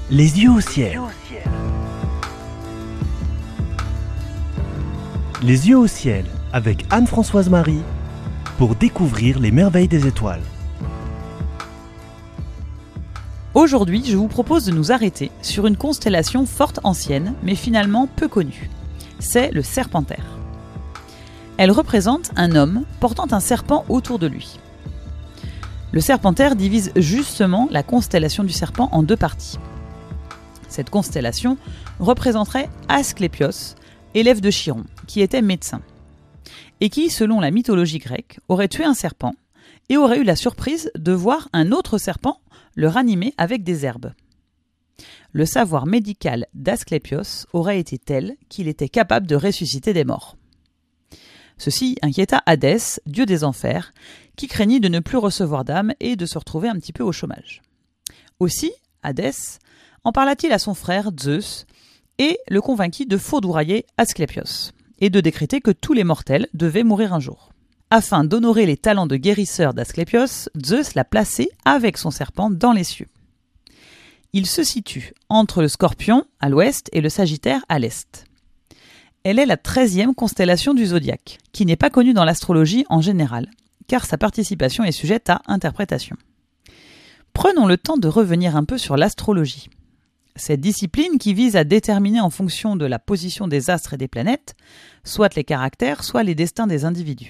Les yeux au ciel. Les yeux au ciel avec Anne-Françoise Marie pour découvrir les merveilles des étoiles. Aujourd'hui, je vous propose de nous arrêter sur une constellation forte ancienne, mais finalement peu connue. C'est le Serpentaire. Elle représente un homme portant un serpent autour de lui. Le Serpentaire divise justement la constellation du serpent en deux parties. Cette constellation représenterait Asclépios, élève de Chiron, qui était médecin, et qui, selon la mythologie grecque, aurait tué un serpent et aurait eu la surprise de voir un autre serpent le ranimer avec des herbes. Le savoir médical d'Asclépios aurait été tel qu'il était capable de ressusciter des morts. Ceci inquiéta Hadès, dieu des enfers, qui craignit de ne plus recevoir d'âme et de se retrouver un petit peu au chômage. Aussi, Hadès en parla-t-il à son frère Zeus et le convainquit de foudroyer Asclépios et de décréter que tous les mortels devaient mourir un jour. Afin d'honorer les talents de guérisseur d'Asclépios, Zeus l'a placé avec son serpent dans les cieux. Il se situe entre le Scorpion à l'ouest et le Sagittaire à l'est. Elle est la 13e constellation du zodiaque, qui n'est pas connue dans l'astrologie en général, car sa participation est sujette à interprétation. Prenons le temps de revenir un peu sur l'astrologie. Cette discipline qui vise à déterminer en fonction de la position des astres et des planètes, soit les caractères, soit les destins des individus.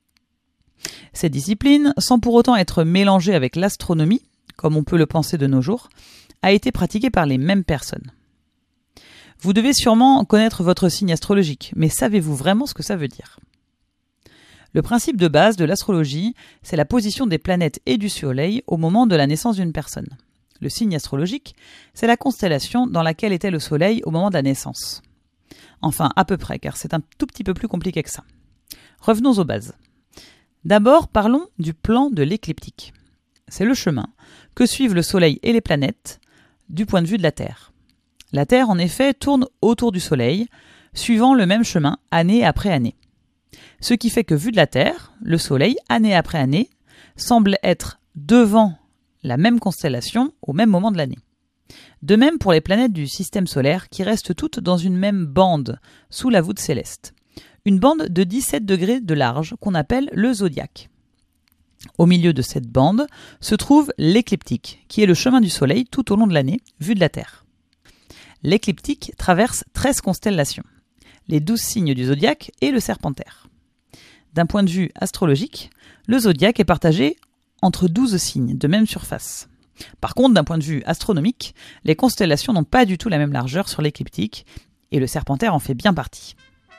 Cette discipline, sans pour autant être mélangée avec l'astronomie, comme on peut le penser de nos jours, a été pratiquée par les mêmes personnes. Vous devez sûrement connaître votre signe astrologique, mais savez-vous vraiment ce que ça veut dire ? Le principe de base de l'astrologie, c'est la position des planètes et du Soleil au moment de la naissance d'une personne. Le signe astrologique, c'est la constellation dans laquelle était le Soleil au moment de la naissance. Enfin, à peu près, car c'est un tout petit peu plus compliqué que ça. Revenons aux bases. D'abord, parlons du plan de l'écliptique. C'est le chemin que suivent le Soleil et les planètes du point de vue de la Terre. La Terre, en effet, tourne autour du Soleil, suivant le même chemin année après année. Ce qui fait que, vu de la Terre, le Soleil, année après année, semble être devant la même constellation au même moment de l'année. De même pour les planètes du système solaire qui restent toutes dans une même bande sous la voûte céleste. Une bande de 17 degrés de large qu'on appelle le zodiaque. Au milieu de cette bande se trouve l'écliptique, qui est le chemin du Soleil tout au long de l'année, vu de la Terre. L'écliptique traverse 13 constellations, les 12 signes du zodiaque et le Serpentaire. D'un point de vue astrologique, le zodiaque est partagé entre 12 signes de même surface. Par contre, d'un point de vue astronomique, les constellations n'ont pas du tout la même largeur sur l'écliptique, et le Serpentaire en fait bien partie.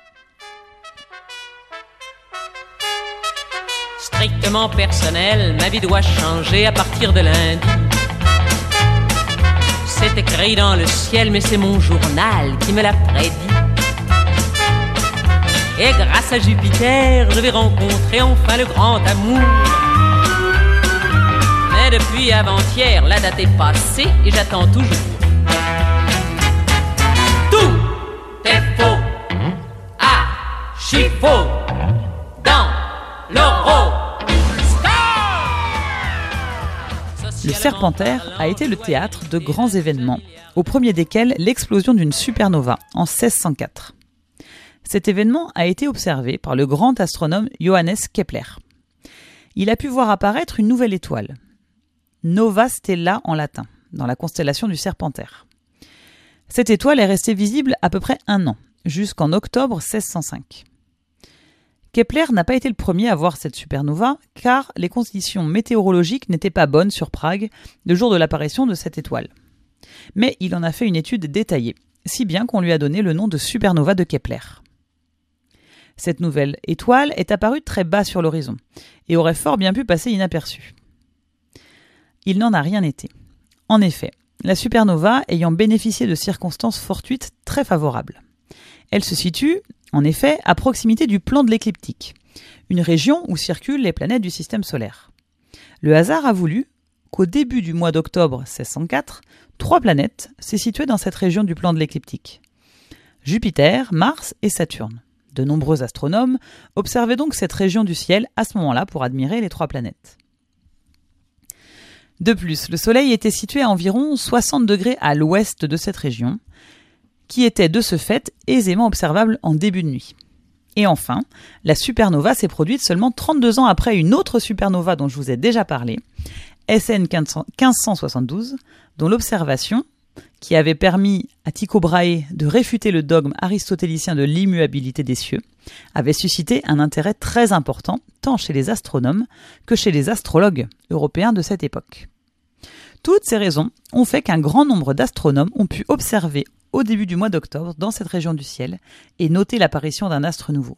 Strictement personnel, ma vie doit changer à partir de lundi. C'est écrit dans le ciel, mais c'est mon journal qui me l'a prédit. Et grâce à Jupiter, je vais rencontrer enfin le grand amour. Mais depuis avant-hier, la date est passée et j'attends toujours. Tout est faux, archi-faux, dans l'horoscope. Le Serpentaire a été le théâtre de grands événements, au premier desquels l'explosion d'une supernova en 1604. Cet événement a été observé par le grand astronome Johannes Kepler. Il a pu voir apparaître une nouvelle étoile, Nova Stella en latin, dans la constellation du Serpentaire. Cette étoile est restée visible à peu près 1 an, jusqu'en octobre 1605. Kepler n'a pas été le premier à voir cette supernova, car les conditions météorologiques n'étaient pas bonnes sur Prague le jour de l'apparition de cette étoile. Mais il en a fait une étude détaillée, si bien qu'on lui a donné le nom de supernova de Kepler. Cette nouvelle étoile est apparue très bas sur l'horizon, et aurait fort bien pu passer inaperçue. Il n'en a rien été. En effet, la supernova ayant bénéficié de circonstances fortuites très favorables. Elle se situe, en effet, à proximité du plan de l'écliptique, une région où circulent les planètes du système solaire. Le hasard a voulu qu'au début du mois d'octobre 1604, 3 planètes s'est situées dans cette région du plan de l'écliptique. Jupiter, Mars et Saturne. De nombreux astronomes observaient donc cette région du ciel à ce moment-là pour admirer les 3 planètes. De plus, le Soleil était situé à environ 60 degrés à l'ouest de cette région, qui était de ce fait aisément observable en début de nuit. Et enfin, la supernova s'est produite seulement 32 ans après une autre supernova dont je vous ai déjà parlé, SN 1572, dont l'observation, qui avait permis à Tycho Brahe de réfuter le dogme aristotélicien de l'immuabilité des cieux, avait suscité un intérêt très important tant chez les astronomes que chez les astrologues européens de cette époque. Toutes ces raisons ont fait qu'un grand nombre d'astronomes ont pu observer au début du mois d'octobre dans cette région du ciel et noter l'apparition d'un astre nouveau.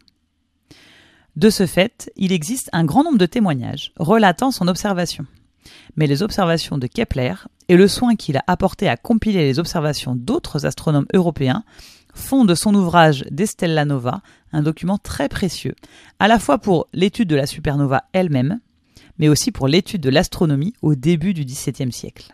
De ce fait, il existe un grand nombre de témoignages relatant son observation. Mais les observations de Kepler et le soin qu'il a apporté à compiler les observations d'autres astronomes européens font de son ouvrage De Stella Nova un document très précieux, à la fois pour l'étude de la supernova elle-même, mais aussi pour l'étude de l'astronomie au début du XVIIe siècle.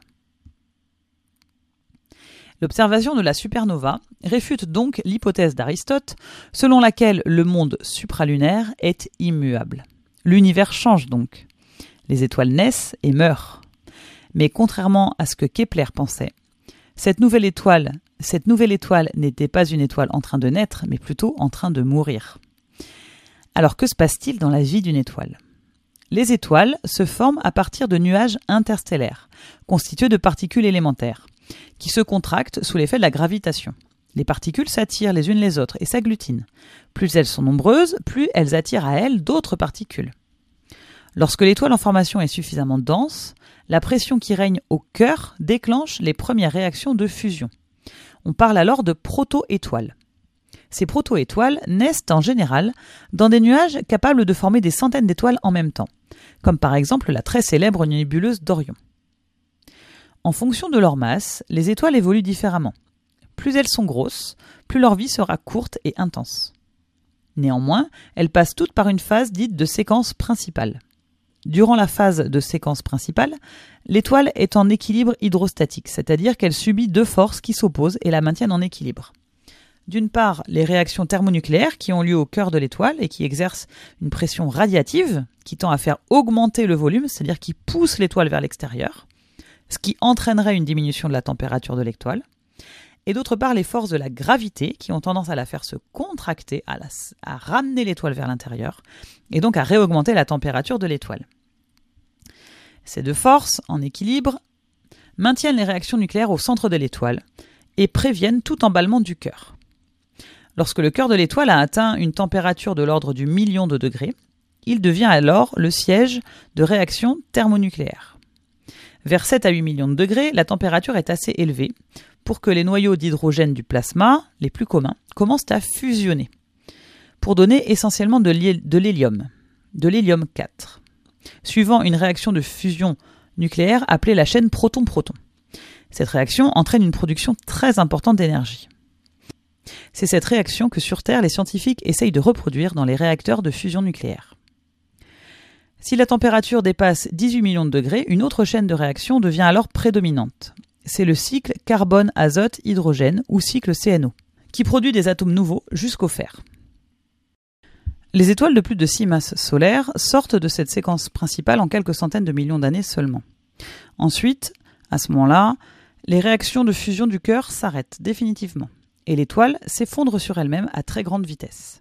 L'observation de la supernova réfute donc l'hypothèse d'Aristote selon laquelle le monde supralunaire est immuable. L'univers change donc. Les étoiles naissent et meurent. Mais contrairement à ce que Kepler pensait, cette nouvelle étoile n'était pas une étoile en train de naître, mais plutôt en train de mourir. Alors que se passe-t-il dans la vie d'une étoile ? Les étoiles se forment à partir de nuages interstellaires, constitués de particules élémentaires, qui se contractent sous l'effet de la gravitation. Les particules s'attirent les unes les autres et s'agglutinent. Plus elles sont nombreuses, plus elles attirent à elles d'autres particules. Lorsque l'étoile en formation est suffisamment dense, la pression qui règne au cœur déclenche les premières réactions de fusion. On parle alors de proto-étoiles. Ces proto-étoiles naissent en général dans des nuages capables de former des centaines d'étoiles en même temps, comme par exemple la très célèbre nébuleuse d'Orion. En fonction de leur masse, les étoiles évoluent différemment. Plus elles sont grosses, plus leur vie sera courte et intense. Néanmoins, elles passent toutes par une phase dite de séquence principale. Durant la phase de séquence principale, l'étoile est en équilibre hydrostatique, c'est-à-dire qu'elle subit deux forces qui s'opposent et la maintiennent en équilibre. D'une part, les réactions thermonucléaires qui ont lieu au cœur de l'étoile et qui exercent une pression radiative qui tend à faire augmenter le volume, c'est-à-dire qui pousse l'étoile vers l'extérieur, ce qui entraînerait une diminution de la température de l'étoile. Et d'autre part, les forces de la gravité qui ont tendance à la faire se contracter, à ramener l'étoile vers l'intérieur, et donc à réaugmenter la température de l'étoile. Ces deux forces, en équilibre, maintiennent les réactions nucléaires au centre de l'étoile et préviennent tout emballement du cœur. Lorsque le cœur de l'étoile a atteint une température de l'ordre du million de degrés, il devient alors le siège de réactions thermonucléaires. Vers 7 à 8 millions de degrés, la température est assez élevée pour que les noyaux d'hydrogène du plasma, les plus communs, commencent à fusionner, pour donner essentiellement de l'hélium, de l'hélium 4, suivant une réaction de fusion nucléaire appelée la chaîne proton-proton. Cette réaction entraîne une production très importante d'énergie. C'est cette réaction que sur Terre, les scientifiques essayent de reproduire dans les réacteurs de fusion nucléaire. Si la température dépasse 18 millions de degrés, une autre chaîne de réaction devient alors prédominante. C'est le cycle carbone-azote-hydrogène ou cycle CNO, qui produit des atomes nouveaux jusqu'au fer. Les étoiles de plus de 6 masses solaires sortent de cette séquence principale en quelques centaines de millions d'années seulement. Ensuite, à ce moment-là, les réactions de fusion du cœur s'arrêtent définitivement et l'étoile s'effondre sur elle-même à très grande vitesse.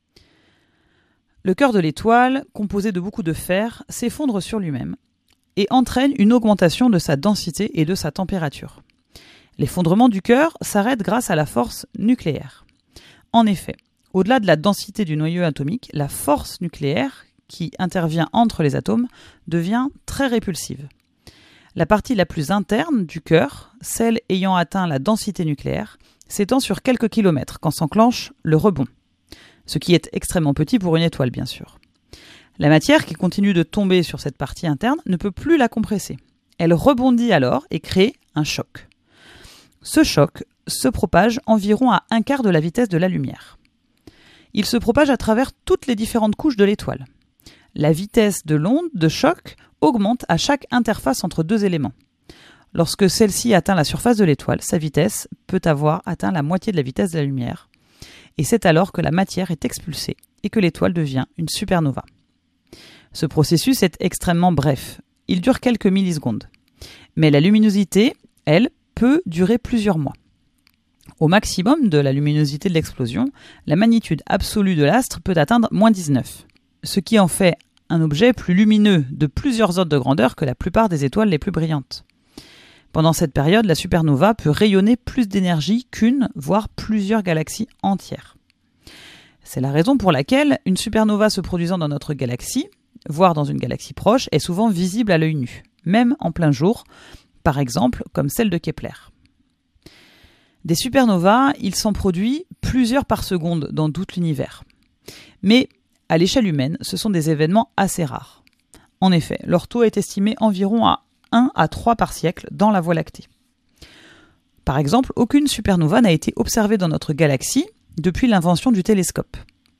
Le cœur de l'étoile, composé de beaucoup de fer, s'effondre sur lui-même et entraîne une augmentation de sa densité et de sa température. L'effondrement du cœur s'arrête grâce à la force nucléaire. En effet, au-delà de la densité du noyau atomique, la force nucléaire qui intervient entre les atomes devient très répulsive. La partie la plus interne du cœur, celle ayant atteint la densité nucléaire, s'étend sur quelques kilomètres quand s'enclenche le rebond, ce qui est extrêmement petit pour une étoile bien sûr. La matière qui continue de tomber sur cette partie interne ne peut plus la compresser. Elle rebondit alors et crée un choc. Ce choc se propage environ à un quart de la vitesse de la lumière. Il se propage à travers toutes les différentes couches de l'étoile. La vitesse de l'onde de choc augmente à chaque interface entre deux éléments. Lorsque celle-ci atteint la surface de l'étoile, sa vitesse peut avoir atteint la moitié de la vitesse de la lumière. Et c'est alors que la matière est expulsée et que l'étoile devient une supernova. Ce processus est extrêmement bref. Il dure quelques millisecondes. Mais la luminosité, elle, peut durer plusieurs mois. Au maximum de la luminosité de l'explosion, la magnitude absolue de l'astre peut atteindre -19, ce qui en fait un objet plus lumineux de plusieurs ordres de grandeur que la plupart des étoiles les plus brillantes. Pendant cette période, la supernova peut rayonner plus d'énergie qu'une, voire plusieurs galaxies entières. C'est la raison pour laquelle une supernova se produisant dans notre galaxie, voire dans une galaxie proche, est souvent visible à l'œil nu, même en plein jour, par exemple comme celle de Kepler. Des supernovas, il s'en produit plusieurs par seconde dans tout l'univers. Mais à l'échelle humaine, ce sont des événements assez rares. En effet, leur taux est estimé environ à 1 à 3 par siècle dans la Voie lactée. Par exemple, aucune supernova n'a été observée dans notre galaxie depuis l'invention du télescope.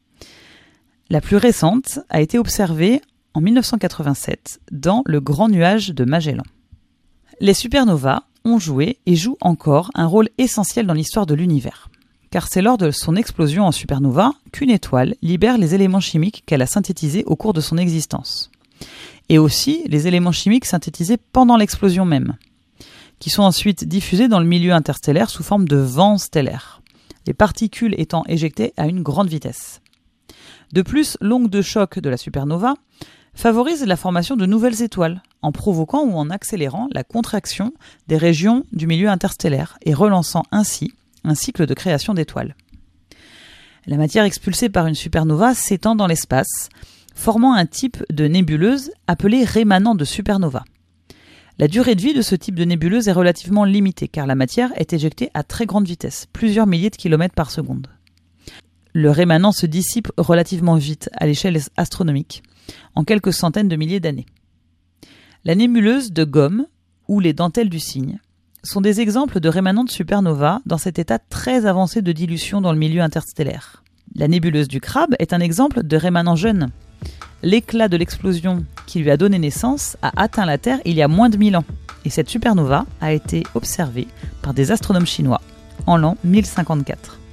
La plus récente a été observée en 1987 dans le Grand Nuage de Magellan. Les supernovas ont joué et jouent encore un rôle essentiel dans l'histoire de l'univers. Car c'est lors de son explosion en supernova qu'une étoile libère les éléments chimiques qu'elle a synthétisés au cours de son existence. Et aussi les éléments chimiques synthétisés pendant l'explosion même, qui sont ensuite diffusés dans le milieu interstellaire sous forme de vents stellaires, les particules étant éjectées à une grande vitesse. De plus, l'onde de choc de la supernova favorise la formation de nouvelles étoiles, en provoquant ou en accélérant la contraction des régions du milieu interstellaire et relançant ainsi un cycle de création d'étoiles. La matière expulsée par une supernova s'étend dans l'espace, formant un type de nébuleuse appelée rémanent de supernova. La durée de vie de ce type de nébuleuse est relativement limitée car la matière est éjectée à très grande vitesse, plusieurs milliers de kilomètres par seconde. Le rémanent se dissipe relativement vite à l'échelle astronomique, en quelques centaines de milliers d'années. La nébuleuse de Gomme ou les dentelles du Cygne sont des exemples de rémanents de supernova dans cet état très avancé de dilution dans le milieu interstellaire. La nébuleuse du Crabe est un exemple de rémanent jeune. L'éclat de l'explosion qui lui a donné naissance a atteint la Terre il y a moins de 1000 ans, et cette supernova a été observée par des astronomes chinois en l'an 1054.